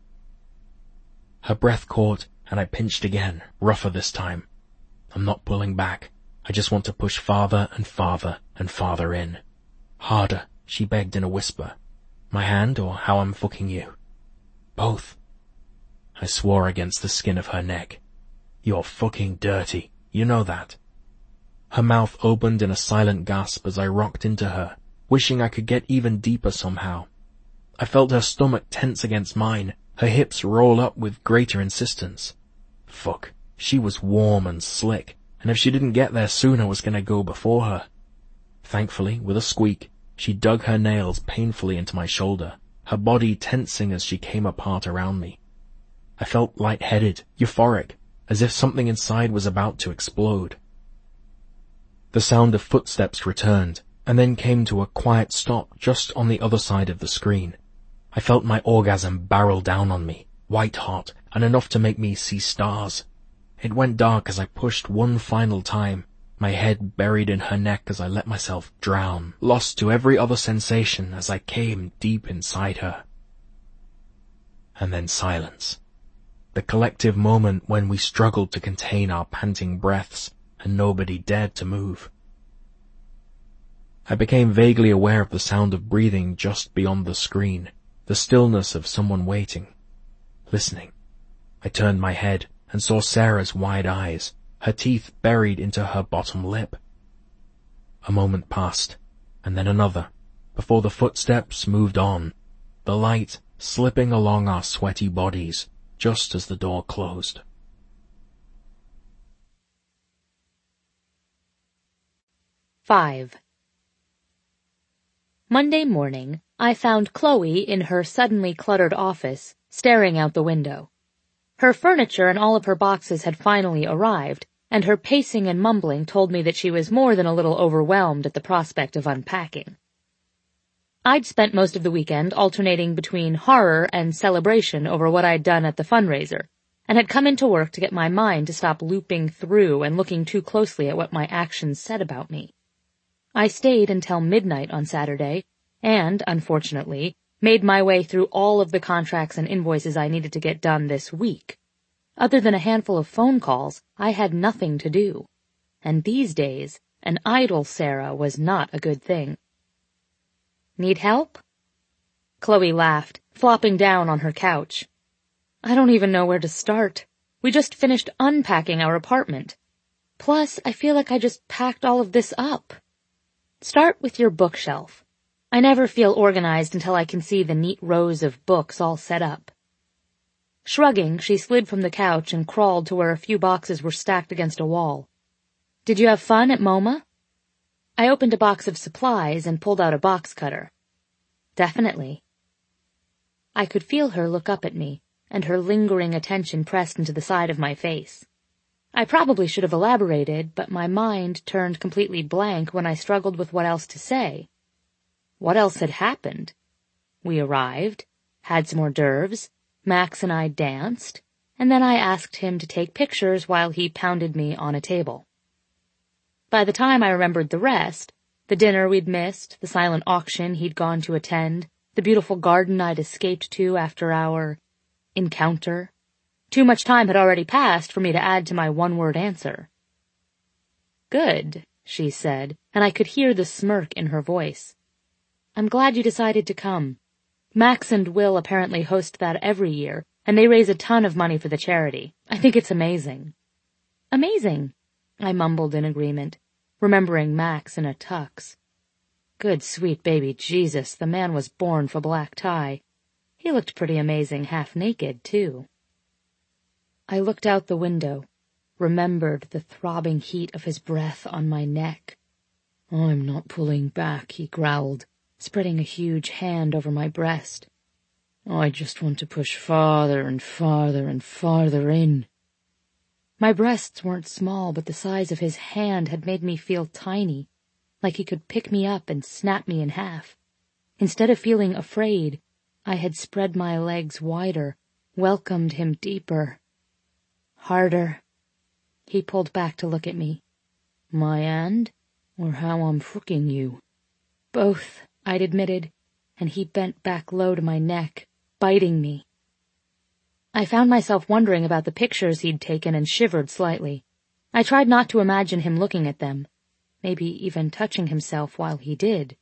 Her breath caught, and I pinched again, rougher this time. "I'm not pulling back. I just want to push farther and farther and farther in." "Harder," she begged in a whisper. "My hand or how I'm fucking you?" "Both." I swore against the skin of her neck. "You're fucking dirty. You know that." Her mouth opened in a silent gasp as I rocked into her, wishing I could get even deeper somehow. I felt her stomach tense against mine, her hips roll up with greater insistence. Fuck, she was warm and slick, and if she didn't get there soon I was gonna go before her. Thankfully, with a squeak, she dug her nails painfully into my shoulder, her body tensing as she came apart around me. I felt lightheaded, euphoric, as if something inside was about to explode. The sound of footsteps returned, and then came to a quiet stop just on the other side of the screen. I felt my orgasm barrel down on me, white hot, and enough to make me see stars. It went dark as I pushed one final time, my head buried in her neck as I let myself drown, lost to every other sensation as I came deep inside her. And then silence. The collective moment when we struggled to contain our panting breaths, and nobody dared to move. I became vaguely aware of the sound of breathing just beyond the screen, the stillness of someone waiting, listening. I turned my head and saw Sarah's wide eyes, her teeth buried into her bottom lip. A moment passed, and then another, before the footsteps moved on, the light slipping along our sweaty bodies just as the door closed. Five. Monday morning, I found Chloe in her suddenly cluttered office, staring out the window. Her furniture and all of her boxes had finally arrived, and her pacing and mumbling told me that she was more than a little overwhelmed at the prospect of unpacking. I'd spent most of the weekend alternating between horror and celebration over what I'd done at the fundraiser, and had come into work to get my mind to stop looping through and looking too closely at what my actions said about me. I stayed until midnight on Saturday, and, unfortunately, made my way through all of the contracts and invoices I needed to get done this week. Other than a handful of phone calls, I had nothing to do. And these days, an idle Sarah was not a good thing. Need help? Chloe laughed, flopping down on her couch. I don't even know where to start. We just finished unpacking our apartment. Plus, I feel like I just packed all of this up. Start with your bookshelf. I never feel organized until I can see the neat rows of books all set up. Shrugging, she slid from the couch and crawled to where a few boxes were stacked against a wall. Did you have fun at MoMA? I opened a box of supplies and pulled out a box cutter. Definitely. I could feel her look up at me, and her lingering attention pressed into the side of my face. I probably should have elaborated, but my mind turned completely blank when I struggled with what else to say. What else had happened? We arrived, had some hors d'oeuvres, Max and I danced, and then I asked him to take pictures while he pounded me on a table. By the time I remembered the rest, the dinner we'd missed, the silent auction he'd gone to attend, the beautiful garden I'd escaped to after our encounter, too much time had already passed for me to add to my one-word answer. Good, she said, and I could hear the smirk in her voice. I'm glad you decided to come. Max and Will apparently host that every year, and they raise a ton of money for the charity. I think it's amazing. Amazing, I mumbled in agreement, remembering Max in a tux. Good sweet baby Jesus, the man was born for black tie. He looked pretty amazing half-naked, too. I looked out the window, remembered the throbbing heat of his breath on my neck. I'm not pulling back, he growled, spreading a huge hand over my breast. I just want to push farther and farther and farther in. My breasts weren't small, but the size of his hand had made me feel tiny, like he could pick me up and snap me in half. Instead of feeling afraid, I had spread my legs wider, welcomed him deeper. Harder. He pulled back to look at me. My end, or how I'm fricking you? Both, I'd admitted, and he bent back low to my neck, biting me. I found myself wondering about the pictures he'd taken and shivered slightly. I tried not to imagine him looking at them, maybe even touching himself while he did.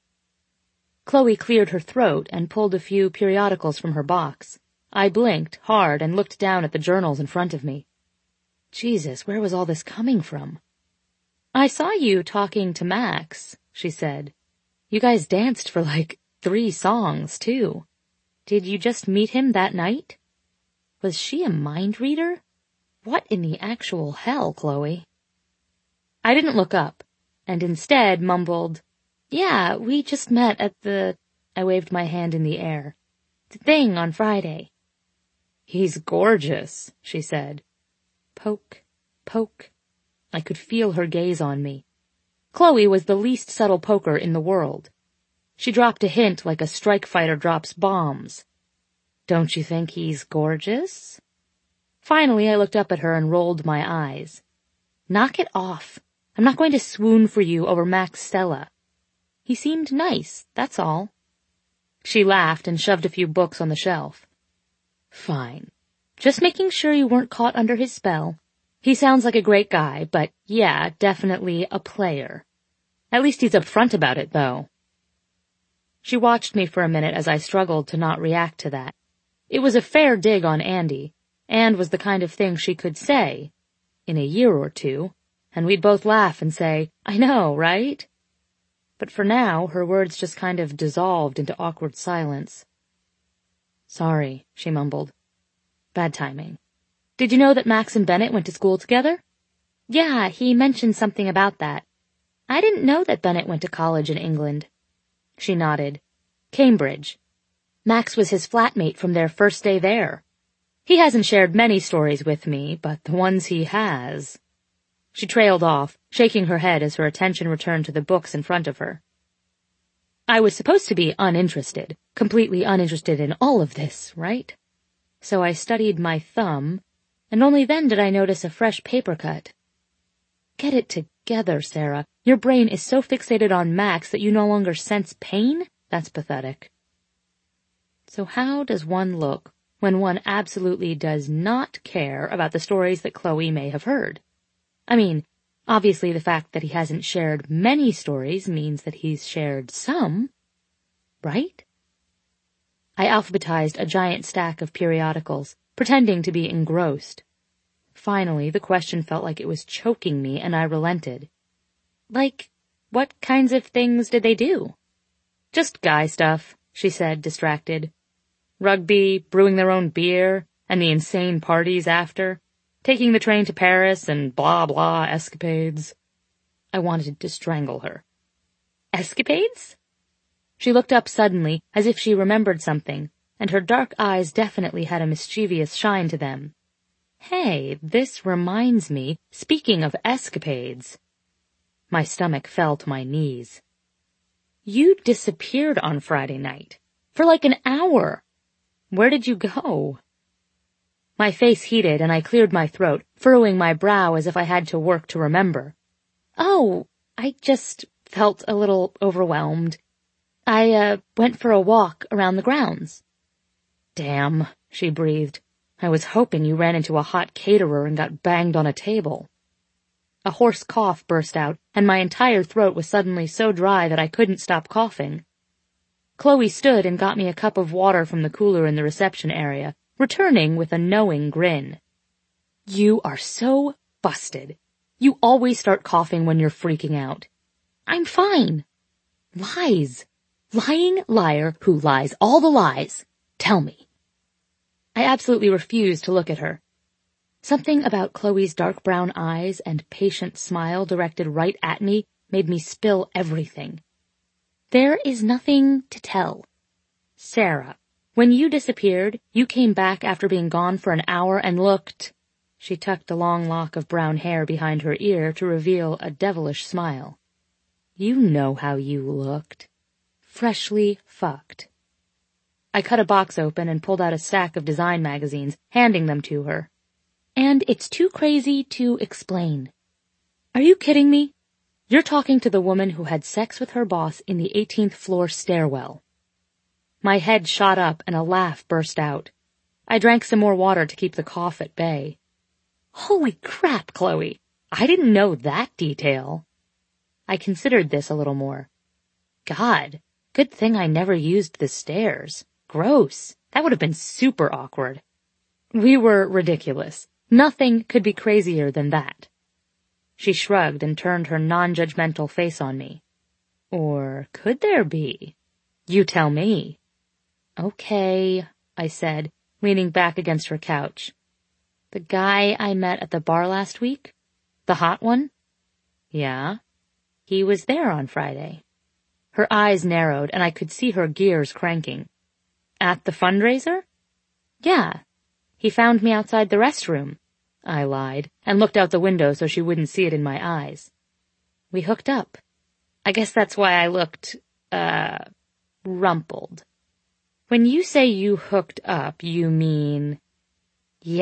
Chloe cleared her throat and pulled a few periodicals from her box. I blinked hard and looked down at the journals in front of me. Jesus, where was all this coming from? I saw you talking to Max, she said. You guys danced for like 3 songs, too. Did you just meet him that night? Was she a mind reader? What in the actual hell, Chloe? I didn't look up, and instead mumbled, Yeah, we just met at the... I waved my hand in the air. The thing on Friday. He's gorgeous, she said. Poke, poke. I could feel her gaze on me. Chloe was the least subtle poker in the world. She dropped a hint like a strike fighter drops bombs. Don't you think he's gorgeous? Finally, I looked up at her and rolled my eyes. Knock it off. I'm not going to swoon for you over Max Stella. He seemed nice, that's all. She laughed and shoved a few books on the shelf. Fine. Just making sure you weren't caught under his spell. He sounds like a great guy, but yeah, definitely a player. At least he's upfront about it, though. She watched me for a minute as I struggled to not react to that. It was a fair dig on Andy, and was the kind of thing she could say in a year or two, and we'd both laugh and say, I know, right? But for now, her words just kind of dissolved into awkward silence. Sorry, she mumbled. Bad timing. Did you know that Max and Bennett went to school together? Yeah, he mentioned something about that. I didn't know that Bennett went to college in England. She nodded. Cambridge. Max was his flatmate from their first day there. He hasn't shared many stories with me, but the ones he has. She trailed off, shaking her head as her attention returned to the books in front of her. I was supposed to be uninterested, completely uninterested in all of this, right? So I studied my thumb, and only then did I notice a fresh paper cut. Get it together, Sarah. Your brain is so fixated on Max that you no longer sense pain? That's pathetic. So how does one look when one absolutely does not care about the stories that Chloe may have heard? I mean, obviously the fact that he hasn't shared many stories means that he's shared some, right? I alphabetized a giant stack of periodicals, pretending to be engrossed. Finally, the question felt like it was choking me, and I relented. Like, what kinds of things did they do? Just guy stuff, she said, distracted. Rugby, brewing their own beer, and the insane parties after. Taking the train to Paris and blah blah escapades. I wanted to strangle her. Escapades? She looked up suddenly, as if she remembered something, and her dark eyes definitely had a mischievous shine to them. Hey, this reminds me, speaking of escapades. My stomach fell to my knees. You disappeared on Friday night. For like an hour. Where did you go? My face heated and I cleared my throat, furrowing my brow as if I had to work to remember. Oh, I just felt a little overwhelmed. I went for a walk around the grounds. Damn, she breathed. I was hoping you ran into a hot caterer and got banged on a table. A hoarse cough burst out, and my entire throat was suddenly so dry that I couldn't stop coughing. Chloe stood and got me a cup of water from the cooler in the reception area, returning with a knowing grin. You are so busted. You always start coughing when you're freaking out. I'm fine. Lies. Lying liar who lies all the lies. Tell me. I absolutely refused to look at her. Something about Chloe's dark brown eyes and patient smile directed right at me made me spill everything. There is nothing to tell. Sarah, when you disappeared, you came back after being gone for an hour and looked. She tucked a long lock of brown hair behind her ear to reveal a devilish smile. You know how you looked. Freshly fucked. I cut a box open and pulled out a stack of design magazines, handing them to her. And it's too crazy to explain. Are you kidding me? You're talking to the woman who had sex with her boss in the 18th floor stairwell. My head shot up and a laugh burst out. I drank some more water to keep the cough at bay. Holy crap, Chloe! I didn't know that detail. I considered this a little more. God, good thing I never used the stairs. Gross. That would have been super awkward. We were ridiculous. Nothing could be crazier than that. She shrugged and turned her non-judgmental face on me. Or could there be? You tell me. Okay, I said, leaning back against her couch. The guy I met at the bar last week? The hot one? Yeah. He was there on Friday. Her eyes narrowed and I could see her gears cranking. At the fundraiser? Yeah. He found me outside the restroom. I lied and looked out the window so she wouldn't see it in my eyes. We hooked up. I guess that's why I looked, rumpled. When you say you hooked up, you mean